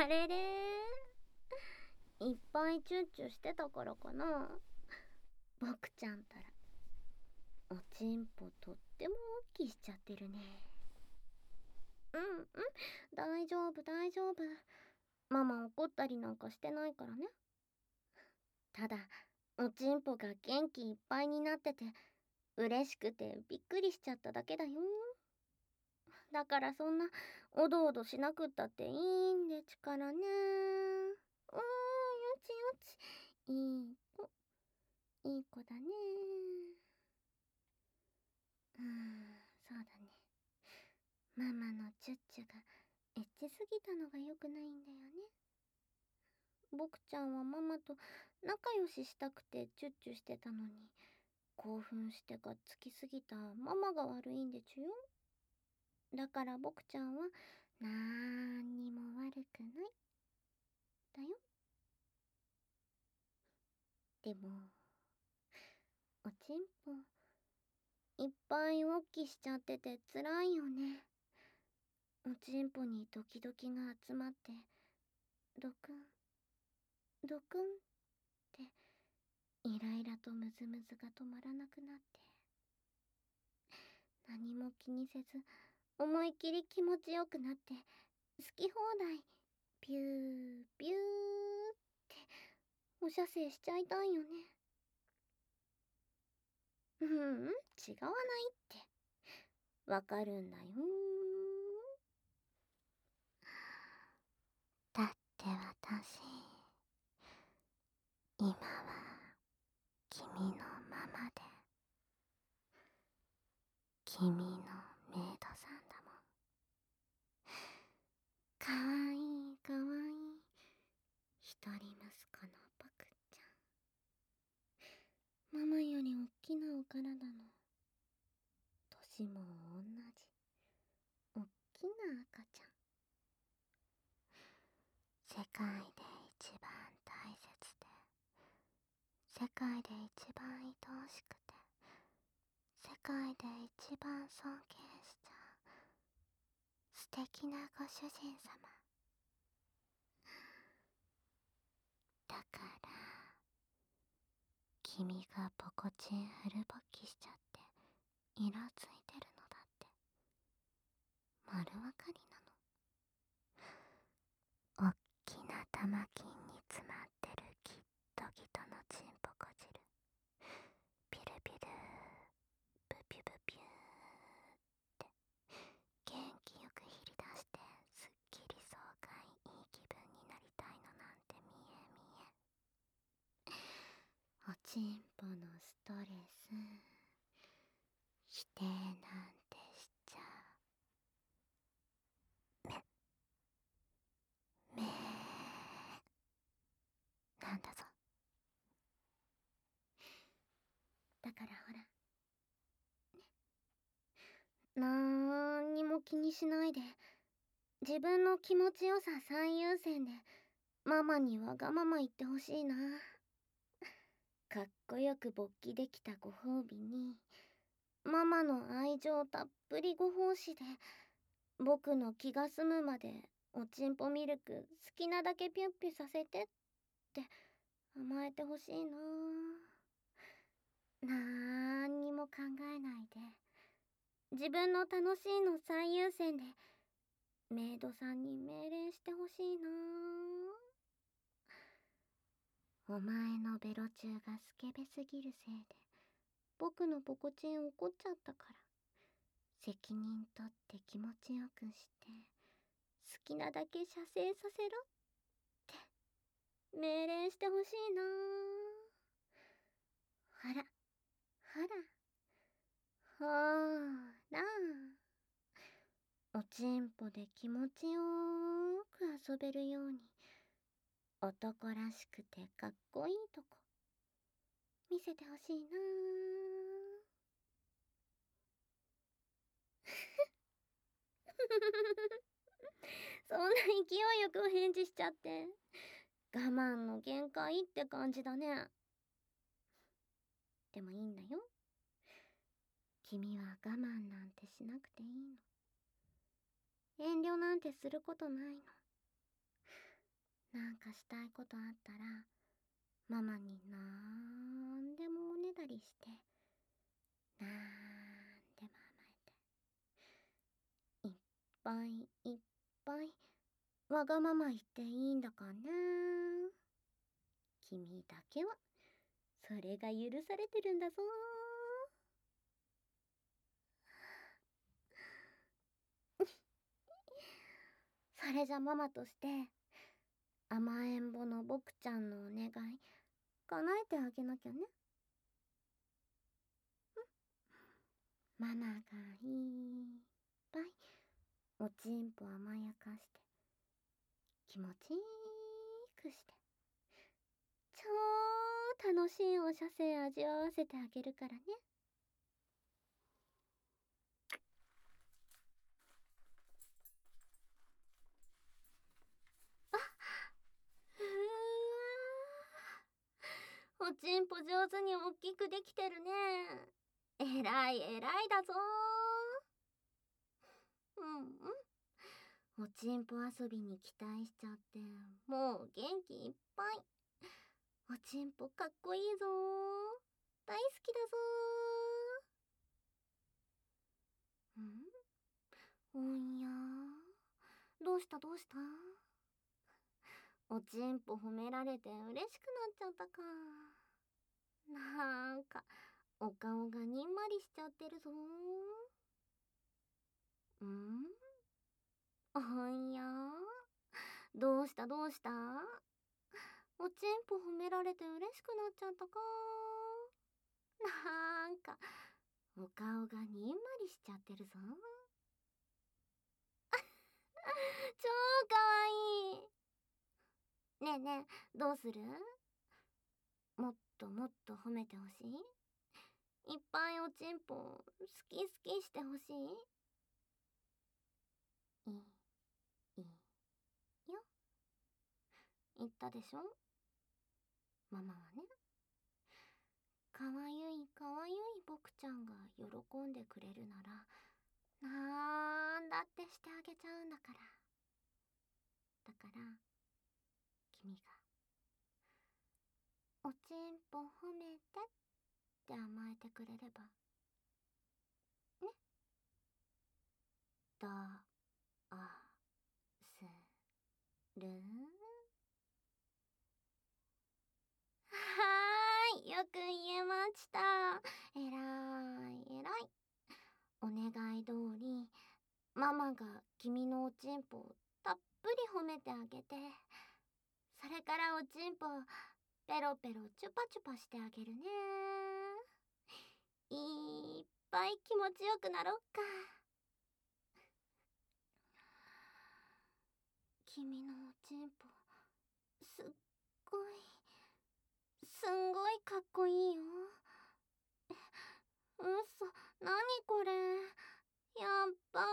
あれれ、いっぱいチュッチュしてたからかな。僕ちゃんたらおちんぽとっても大きしちゃってるね。うんうん、大丈夫大丈夫。ママ怒ったりなんかしてないからね。ただおちんぽが元気いっぱいになってて嬉しくてびっくりしちゃっただけだよ。だからそんなおどおどしなくったっていいんでちからね。よちよち、いい子、いい子だね。そうだね。ママのチュッチュがエッチすぎたのが良くないんだよね。僕ちゃんはママと仲良ししたくてチュッチュしてたのに、興奮してがっつきすぎたママが悪いんでちゅよ。だから僕ちゃんはなんにも悪くないだよ。でもおちんぽいっぱいおっきしちゃっててつらいよね。おちんぽにドキドキが集まってドクンドクンってイライラとムズムズが止まらなくなって、何も気にせず思いっきり気持ちよくなって好き放題ピューピューってお射精しちゃいたいよね。違わないってわかるんだよ。だって私今は君のままで君のメイドさんだもん。かわいいかわいい一人息子の僕ちゃん。ママよりおっきなお体の年も同じおっきな赤ちゃん。世界で一番大切で世界で一番愛おしくて世界で一番尊敬しちゃう素敵なご主人様だから、君がポコチンフル勃起しちゃってイラついてるのだって丸わかりなの。おっきな玉金に詰まってるギットギトのチンポこじるピルピルブピュブピューって元気よくひり出してすっきり爽快いい気分になりたいのなんて見え見え。おちんぽのストレス否定なんてしちゃめなんだぞ。だからほらなんにも気にしないで自分の気持ちよさ最優先でママにわがまま言ってほしいな。かっこよく勃起できたご褒美にママの愛情たっぷりご奉仕で僕の気が済むまでおちんぽミルク好きなだけピュッピュさせてって甘えてほしいな。なんにも考えないで自分の楽しいの最優先でメイドさんに命令してほしいな。お前のベロ中がスケベすぎるせいで僕のポコチン怒っちゃったから責任取って気持ちよくして好きなだけ射精させろって命令してほしいな。ほらほらほらおちんぽで気持ちよく遊べるように男らしくてかっこいいとこ見せてほしいな。そんな勢いよく返事しちゃって我慢の限界って感じだね。でもいいんだよ。君は我慢なんてしなくていいの。遠慮なんてすることないの。 なんかしたいことあったら、ママになんでもおねだりして、なんでも甘えて、いっぱいいっぱいわがまま言っていいんだかな。君だけは、それが許されてるんだぞ。それじゃママとして、甘えん坊の僕ちゃんのお願い、叶えてあげなきゃね。ママがいっぱいおちんぽ甘やかして気持ちいいくして超楽しいお射精味わわせてあげるからね。うわー、おちんぽ上手に大きくできてるね。えらいえらいだぞー。うんうん。おちんぽ遊びに期待しちゃってもう元気いっぱい。おちんぽかっこいいぞー。大好きだぞー。おんやー、どうしたどうした？おちんぽ褒められて嬉しくなっちゃったか。なんかお顔がにんまりしちゃってるぞー。おんやー、どうしたどうした？おちんぽ褒められて嬉しくなっちゃったか。なんかお顔がにんまりしちゃってるぞ。超かわいい。ねえねえ、どうする？もっともっと褒めてほしい？いっぱいおちんぽ好き好きしてほしい？いいよ。言ったでしょ？ママはね、かわゆいかわゆい僕ちゃんが喜んでくれるならなんだってしてあげちゃうんだから。だから君がおちんぽ褒めてって甘えてくれればね。どうする？はーい、よく言えました。えらいえらい。お願い通りママが君のおちんぽをたっぷり褒めてあげて、それからおちんぽペロペロチュパチュパしてあげるね。いっぱい気持ちよくなろっか。君のおちんぽすっごいすんごいかっこいいよ。うそ、なにこれ。やっばー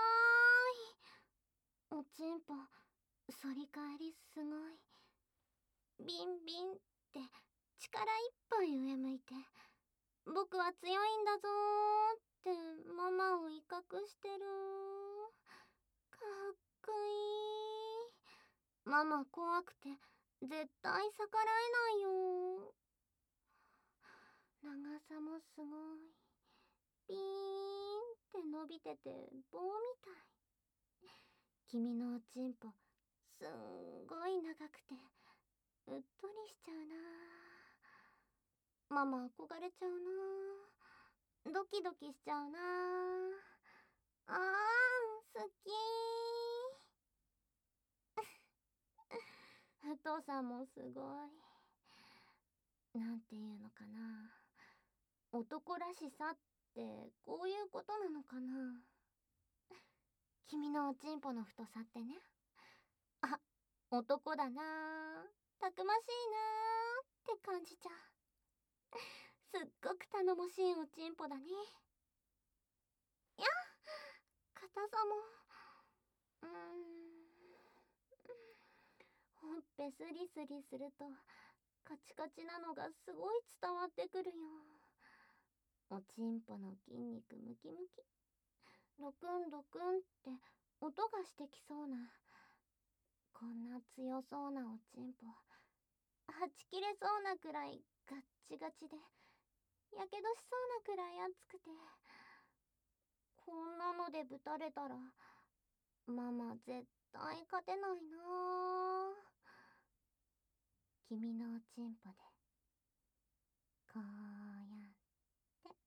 い。おちんぽ反り返りすごい。ビンビンって力いっぱい上向いて、僕は強いんだぞーってママを威嚇してる。かっこいい。ママ怖くて絶対逆らえないよ。長さもすごい。ピーンって伸びてて棒みたい。君のおちんぽすんごい長くてうっとりしちゃうな。ママ憧れちゃうな。ドキドキしちゃうな。あーん、好きー。太さもすごい。なんていうのかな。男らしさってこういうことなのかな。君のおちんぽの太さってね。あ、男だなー。たくましいなーって感じちゃう。すっごく頼もしいおちんぽだね。やっ、硬さも。ほっぺスリスリするとカチカチなのがすごい伝わってくるよ。おちんぽの筋肉ムキムキ。ロクンロクンって音がしてきそうな。 こんな強そうなおちんぽ、はち切れそうなくらいガッチガチで、やけどしそうなくらい熱くて、こんなのでぶたれたらママ絶対勝てないなあ。君のおちんぽでこうやって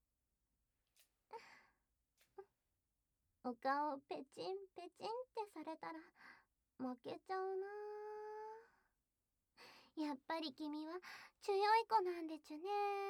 お顔ペチンペチンってされたら負けちゃうなあ。やっぱり君は強い子なんでちゅね。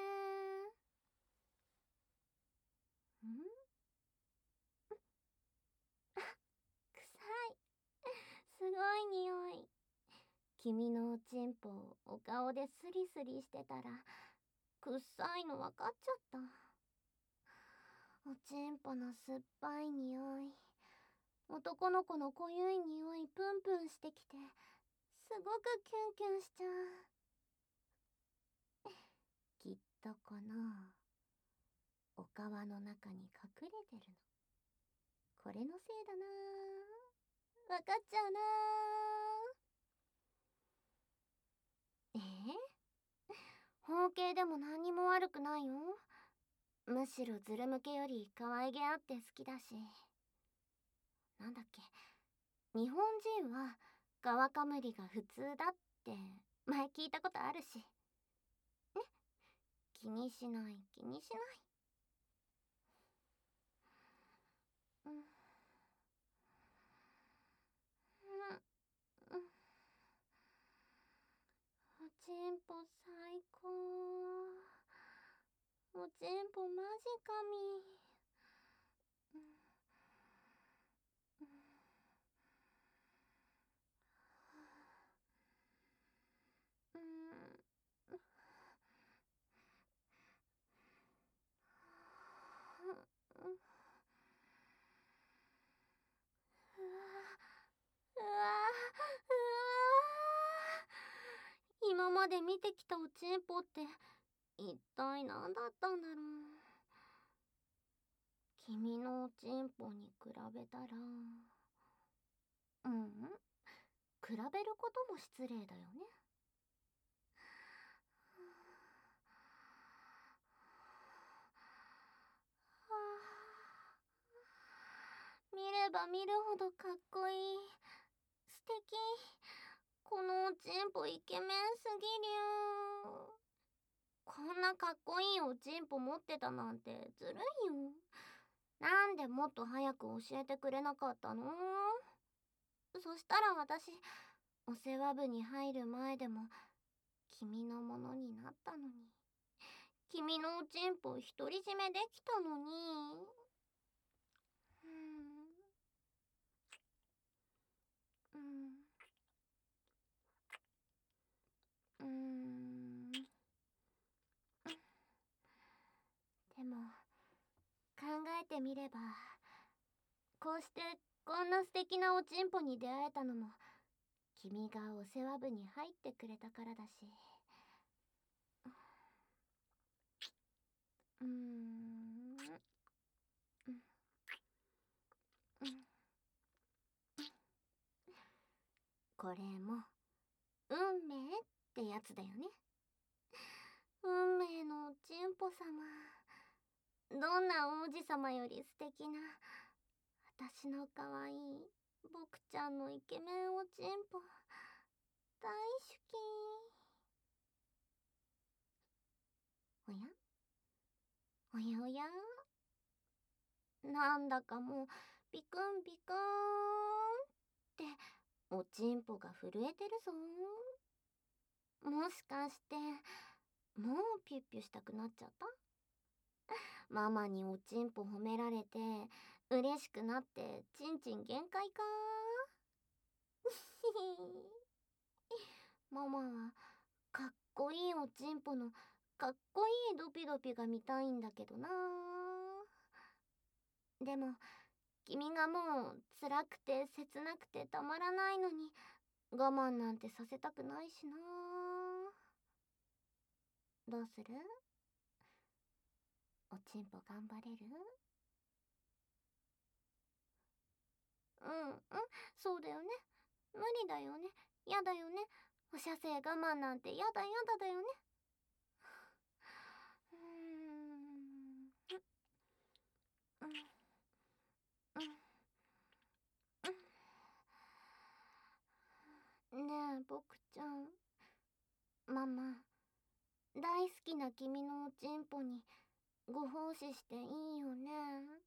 臭い。すごい匂い。君のおちんぽをお顔でスリスリしてたら臭いの分かっちゃった。おちんぽの酸っぱい匂い、男の子の濃ゆい匂いプンプンしてきて、すごくキュンキュンしちゃう。きっとこのお皮の中に隠れてるの、これのせいだな。分かっちゃうな。包茎でも何にも悪くないよ。むしろズル向けより可愛げあって好きだし。なんだっけ、日本人は皮かむりが普通だって前聞いたことあるし。ね、気にしない気にしない。うん、うん、おちんぽ最高。おちんぽマジ神。うん、うん、うん、うん、うわうわ今まで見てきたおちんぽって一体何だったんだろう。君のおちんぽに比べたら、比べることも失礼だよね。見れば見るほどかっこいい。素敵。このおちんぽイケメンすぎりゅー。こんなかっこいいおちんぽ持ってたなんてずるいよ。なんでもっと早く教えてくれなかったの？そしたら私、お世話部に入る前でも君のものになったのに。君のおちんぽ独り占めできたのに。うん、うん、でも考えてみれば、こうしてこんな素敵なおちんぽに出会えたのも君がお世話部に入ってくれたからだし。うーん、うん、うん、これも運命ってやつだよね。運命のおちんぽ様、どんな王子様より素敵な私の可愛い僕ちゃんのイケメンおちんぽ大好き。おやおやおや、なんだかもうビクンビクーンっておちんぽが震えてるぞ。もしかしてもうピュッピュしたくなっちゃった？ママにおちんぽ褒められて嬉しくなってちんちん限界か？ママはかっこいいおちんぽのかっこいいドピドピが見たいんだけどな。でも君がもう辛くて切なくてたまらないのに我慢なんてさせたくないしな。どうする？おちんぽ頑張れる？うん、そうだよね。 無理だよね。やだよね。お射精我慢なんてやだやだだよね。うーん。うん。うん。ねえ、僕ちゃん。ママ、大好きな君のおちんぽにご奉仕していいよね。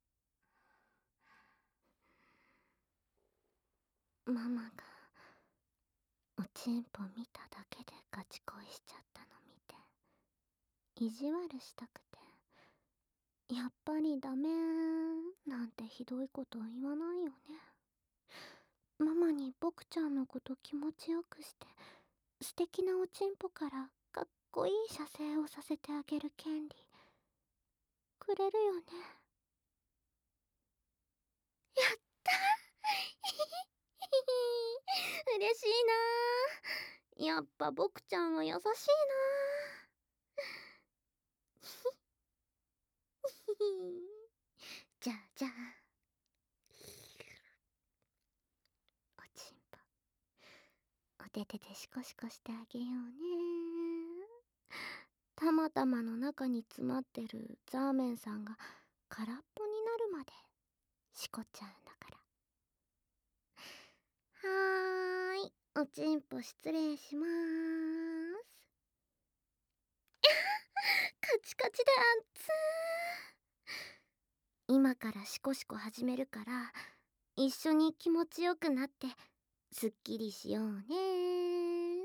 ママがおちんぽ見ただけでガチ恋しちゃったの見て、意地悪したくて、やっぱりダメなんてひどいこと言わないよね。ママに僕ちゃんのこと気持ちよくして、素敵なおちんぽからかっこいい射精をさせてあげる権利くれるよね。やったー嬉しいなー。やっぱ僕ちゃんは優しいなー。じゃあじゃあ、おちんぽお手手でシコシコしてあげようね。たまたまの中に詰まってるザーメンさんが空っぽになるまでしこちゃうんだから。はーい、おちんぽ失礼しまーす。カチカチで熱ー。今からシコシコ始めるから一緒に気持ちよくなってすっきりしようね。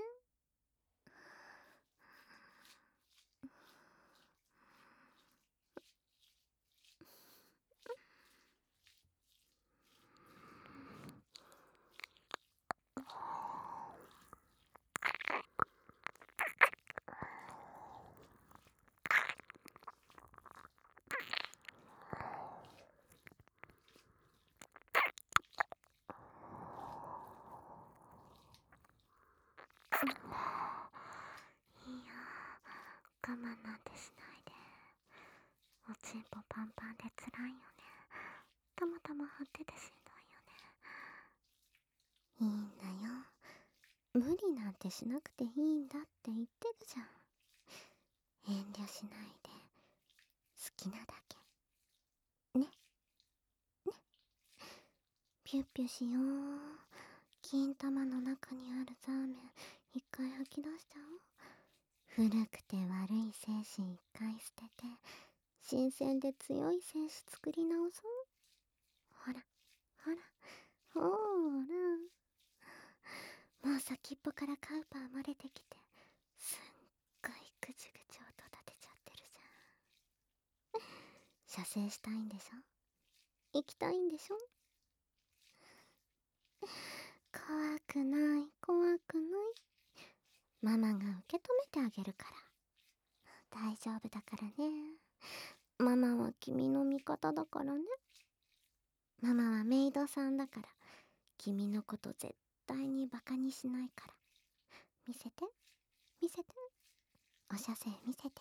いいよ、我慢なんてしないで。おちんぽパンパンで辛いよね。たまたま張っててしんどいよね。いいんだよ、無理なんてしなくていいんだって言ってるじゃん。遠慮しないで好きなだけね。ね、ピュッピュしよう。金玉の中にあるザーメン一回吐き出しちゃおう。古くて悪い精神一回捨てて新鮮で強い精子作り直そう。ほらほらほら、もう先っぽからカウパー漏れてきてすんごいぐちぐち音立てちゃってるじゃん。射精したいんでしょ、行きたいんでしょ。怖くない怖くない、ママが受け止めてあげるから。大丈夫だからね。ママは君の味方だからね。ママはメイドさんだから君のこと絶対にバカにしないから。見せて見せて、お射精見せて。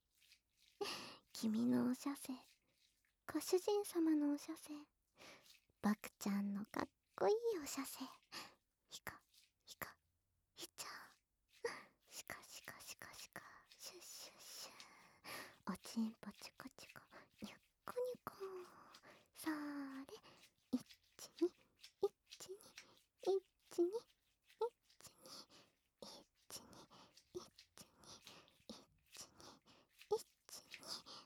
君のお射精、ご主人様のお射精、バクちゃんのかっこいいお射精、ひかひかひちゃー、しかしかしかしかシュッシュッシュー、おちんぽチコチコニュッコニュコ、そーれ、いっちにいっちにいっちにいっちにいっちにいっちにいっちにいっちに、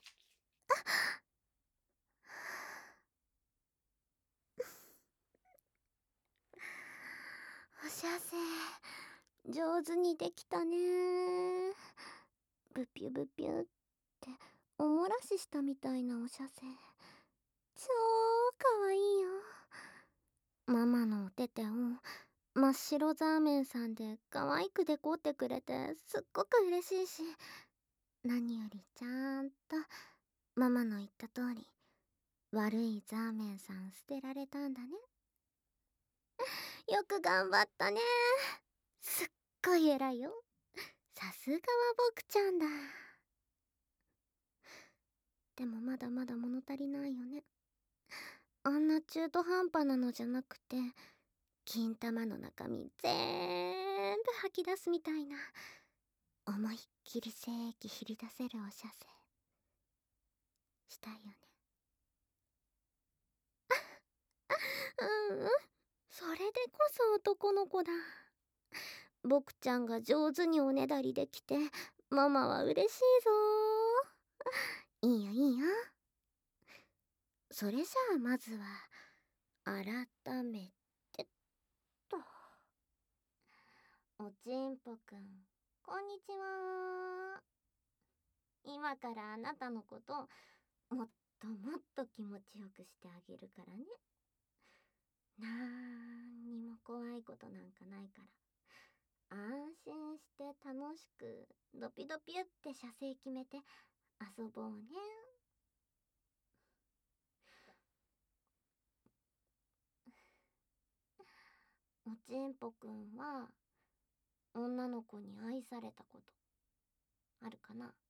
お射精上手にできたね。ブピュブピュっておもらししたみたいなお射精、超かわいいよ。ママのお手手を真っ白ザーメンさんで可愛くデコってくれてすっごく嬉しいし、何よりちゃんとママの言った通り悪いザーメンさん捨てられたんだね。よく頑張ったね。すっごい偉いよ。さすがは僕ちゃんだ。でもまだまだ物足りないよね。あんな中途半端なのじゃなくて金玉の中身全部吐き出すみたいな、思いっきり精液ひり出せるお射精したいよね。うんうん、それでこそ男の子だ。僕ちゃんが上手におねだりできて、ママは嬉しいぞ。いいよいいよ。それじゃあまずは改めてと。おちんぽくん、こんにちは。今からあなたのこともっともっと気持ちよくしてあげるからね。なんにも怖いことなんかないから、安心して楽しくドピドピって射精決めて遊ぼうね。おちんぽくんは女の子に愛されたことあるかな？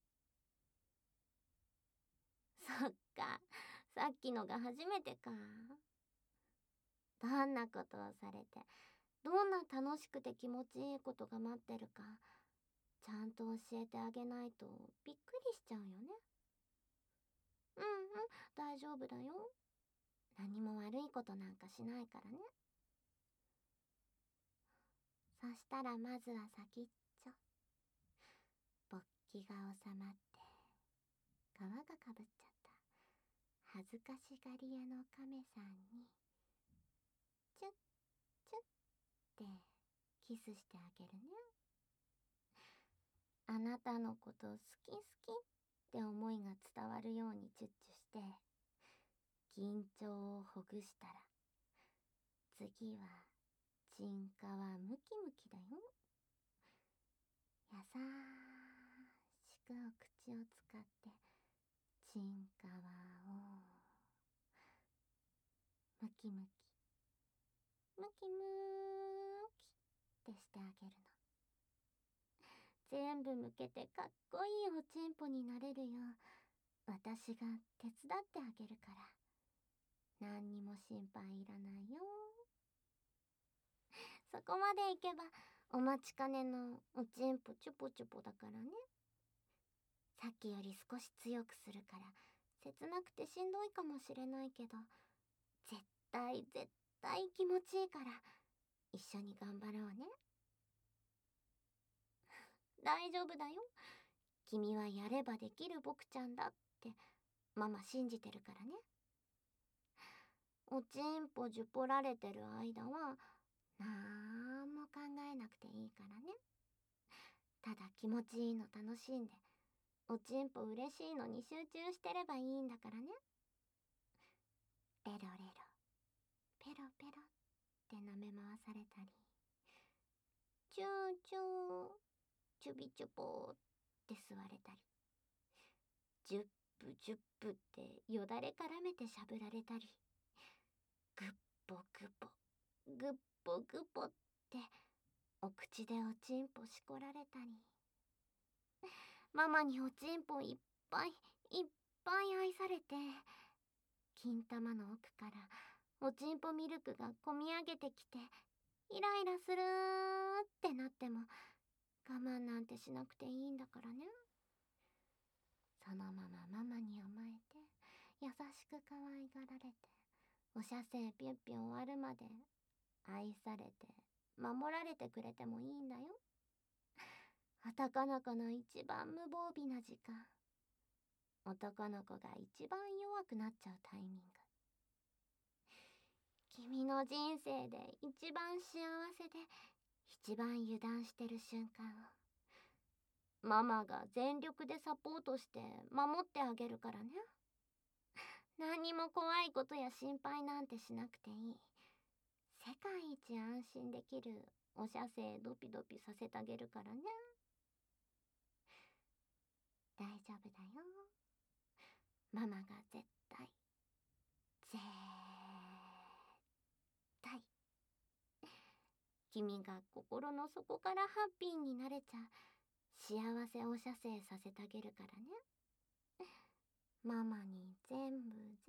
そっか、さっきのが初めてか。どんなことをされて、どんな楽しくて気持ちいいことが待ってるか、ちゃんと教えてあげないとびっくりしちゃうよね。うんうん、大丈夫だよ。何も悪いことなんかしないからね。そしたらまずは先っちょ。勃起が収まって皮がかぶっちゃった恥ずかしがり屋の亀さんにチュッチュッってキスしてあげるね。あなたのこと好き好きって思いが伝わるようにチュッチュして緊張をほぐしたら、次はチンカワムキムキだよ。優しくお口を使ってチンカワをムキムキムキムキってしてあげるの。全部向けてかっこいいおちんぽになれるよう私が手伝ってあげるから、何にも心配いらないよ。そこまでいけばお待ちかねのおちんぽチュポチュポだからね。さっきより少し強くするから切なくてしんどいかもしれないけど、絶対絶対気持ちいいから一緒に頑張ろうね。大丈夫だよ。君はやればできる僕ちゃんだってママ信じてるからね。おちんぽじゅぽられてる間はなんも考えなくていいからね。ただ気持ちいいの楽しんで、おちんぽ嬉しいのに集中してればいいんだからね。レロレロペロペロって舐め回されたり、チューチューチュビチュポーって吸われたり、ジュップジュップってよだれ絡めてしゃぶられたり、グッポグポグッポグポってお口でおちんぽしこられたり、ママにおちんぽいっぱいいっぱい愛されて、金玉の奥からおちんぽミルクがこみ上げてきてイライラするーってなっても我慢なんてしなくていいんだからね。そのままママに甘えて優しく可愛がられて、お射精ピュンピュン終わるまで愛されて守られてくれてもいいんだよ。男の子の一番無防備な時間、男の子が一番弱くなっちゃうタイミング、君の人生で一番幸せで一番油断してる瞬間をママが全力でサポートして守ってあげるからね。何にも怖いことや心配なんてしなくていい。世界一安心できるお射精ドピドピさせてあげるからね。大丈夫だよ。ママが絶対絶対君が心の底からハッピーになれちゃう幸せお射精させてあげるからね。ママに全部